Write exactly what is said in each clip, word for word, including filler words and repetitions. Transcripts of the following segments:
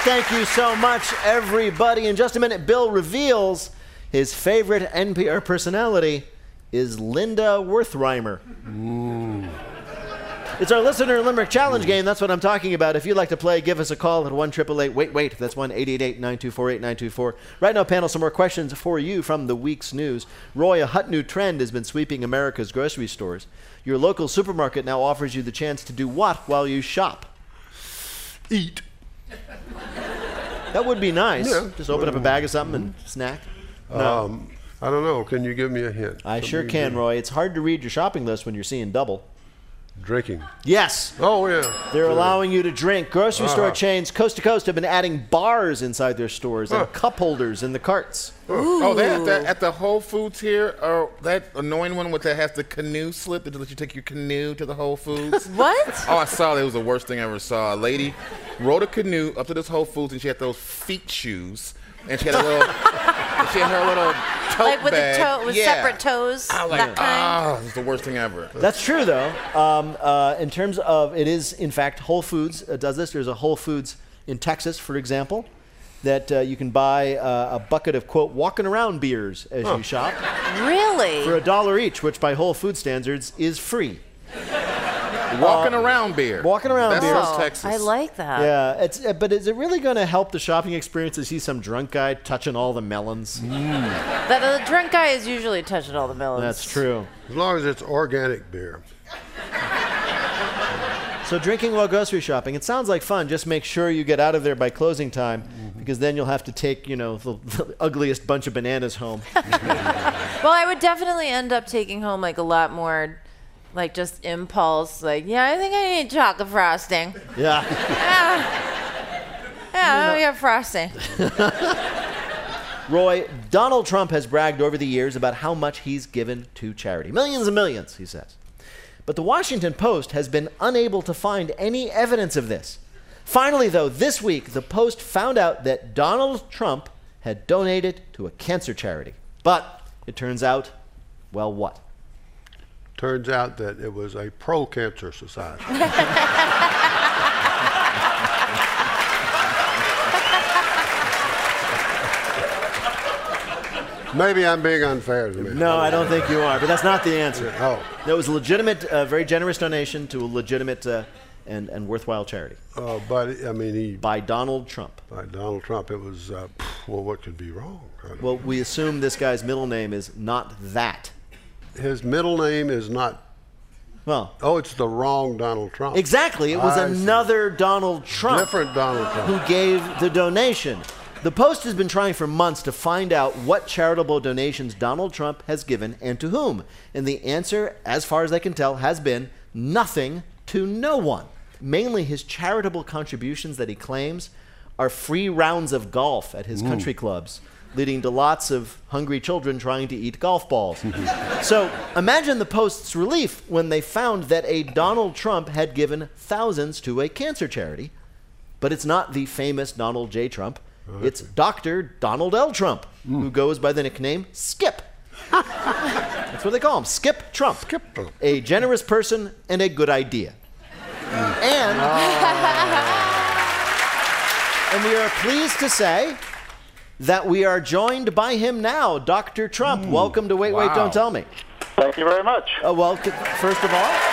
Thank you so much, everybody. In just a minute, Bill reveals his favorite N P R personality is Linda Wertheimer. Mm. It's our Listener Limerick Challenge game. That's what I'm talking about. If you'd like to play, give us a call at one eight eight eight, wait, wait. That's one eight eight eight, nine two four, eight nine two four. Right now, panel, some more questions for you from the week's news. Roy, a hot new trend has been sweeping America's grocery stores. Your local supermarket now offers you the chance to do what while you shop? Eat. That would be nice. Yeah. Just open up a bag of something and snack. No. Um, I don't know. Can you give me a hint? I Something sure you can, do. Roy. It's hard to read your shopping list when you're seeing double. Drinking. Yes. Oh, yeah. They're Yeah. allowing you to drink. Grocery Uh-huh. store chains coast to coast have been adding bars inside their stores Huh. and cup holders in the carts. Oh, they have that at the Whole Foods here. Or that annoying one with that has the canoe slip that let you take your canoe to the Whole Foods. What? Oh, I saw that. It was the worst thing I ever saw. A lady rode a canoe up to this Whole Foods and she had those feet shoes. And she had a little, she had her little tote Like with bag. the toe, with yeah. separate toes. I was like, that kind. oh, it's the worst thing ever. That's true, though. Um, uh, in terms of, it is, in fact, Whole Foods uh, does this. There's a Whole Foods in Texas, for example, that uh, you can buy uh, a bucket of, quote, walking around beers as you shop Really? for a dollar each, which by Whole Food standards is free. Walking around beer. Walking around That's beer. South Oh, Texas. I like that. Yeah, it's, uh, but is it really going to help the shopping experience to see some drunk guy touching all the melons? That the drunk guy is usually touching all the melons. That's true. As long as it's organic beer. So drinking while grocery shopping, it sounds like fun. Just make sure you get out of there by closing time, because then you'll have to take, you know, the, the ugliest bunch of bananas home. Well, I would definitely end up taking home like a lot more, like just impulse. Like, yeah, I think I need chocolate frosting. Yeah. Yeah, yeah, let me have frosting. Roy, Donald Trump has bragged over the years about how much he's given to charity. Millions and millions, he says. But the Washington Post has been unable to find any evidence of this. Finally, though, this week, the Post found out that Donald Trump had donated to a cancer charity. But it turns out, well, what? Turns out that it was a pro-cancer society. Maybe I'm being unfair to me. No, I don't think you are, but that's not the answer. Oh. That was a legitimate, uh, very generous donation to a legitimate uh, and, and worthwhile charity Uh, but, I mean, he, by Donald Trump. by Donald Trump, it was, uh, well, what could be wrong? I don't Well, we assume this guy's middle name is not that. His middle name is not, Well, oh, it's the wrong Donald Trump. exactly. It was I see. another Donald Trump Different Donald Trump. who gave the donation. The Post has been trying for months to find out what charitable donations Donald Trump has given and to whom. And the answer, as far as I can tell, has been nothing to no one. Mainly his charitable contributions that he claims are free rounds of golf at his country clubs, leading to lots of hungry children trying to eat golf balls. So imagine the Post's relief when they found that a Donald Trump had given thousands to a cancer charity. But it's not the famous Donald J. Trump. It's Doctor Donald L. Trump, who goes by the nickname Skip. That's what they call him, Skip Trump. Skip Trump. A generous person and a good idea. And, and we are pleased to say that we are joined by him now, Doctor Trump. Welcome to Wait, Wait, Wow. Don't Tell Me. Thank you very much. Uh, well, c- first of all,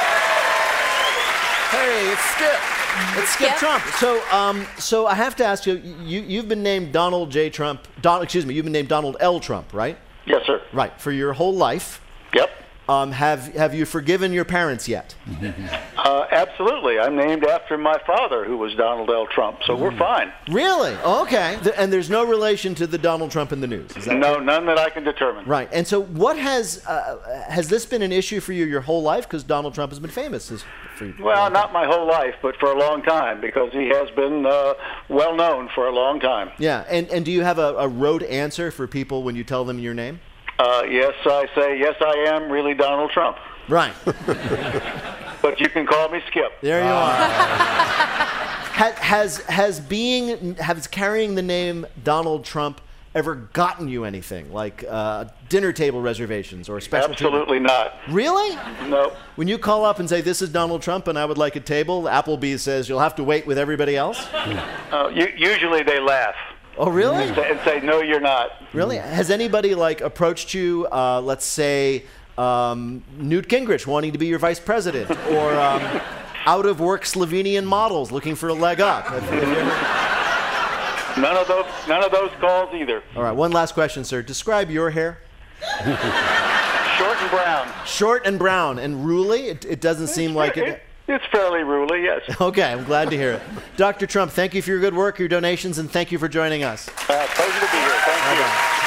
Hey, it's Skip. it's Skip Skip. Trump. So, um, so I have to ask you, you, you've been named Donald J. Trump, Don, excuse me, you've been named Donald L. Trump, right? Yes, sir. Right, for your whole life. Yep. Um, have, have you forgiven your parents yet? Uh, absolutely. I'm named after my father, who was Donald L. Trump, so we're fine. Really? Oh, okay. Th- and there's no relation to the Donald Trump in the news, is that No, none that I can determine. right? And so what has, uh, has this been an issue for you your whole life? Because Donald Trump has been famous. As, for, Well, not my whole life, but for a long time, because he has been uh, well known for a long time. Yeah, and, and do you have a, a rote answer for people when you tell them your name? Uh, yes, I say, yes, I am really Donald Trump. Right. But you can call me Skip. There you are. has, has has being has carrying the name Donald Trump ever gotten you anything, like uh, dinner table reservations or special Absolutely not. treatment? Really? No. When you call up and say, this is Donald Trump and I would like a table, Applebee's says, you'll have to wait with everybody else? Uh, u- usually they laugh Oh, really? and say, and say, no, you're not. Really? Has anybody, like, approached you, uh, let's say, um, Newt Gingrich wanting to be your vice president, or um, out-of-work Slovenian models looking for a leg up? Have- have you ever- None of those, none of those calls either. All right, one last question, sir. Describe your hair. Short and brown. Short and brown and ruly? It, it doesn't seem like It, it. it's fairly ruly, yes. Okay, I'm glad to hear it. Doctor Trump, thank you for your good work, your donations, and thank you for joining us. Uh, pleasure to be here. Thank you. Bye-bye.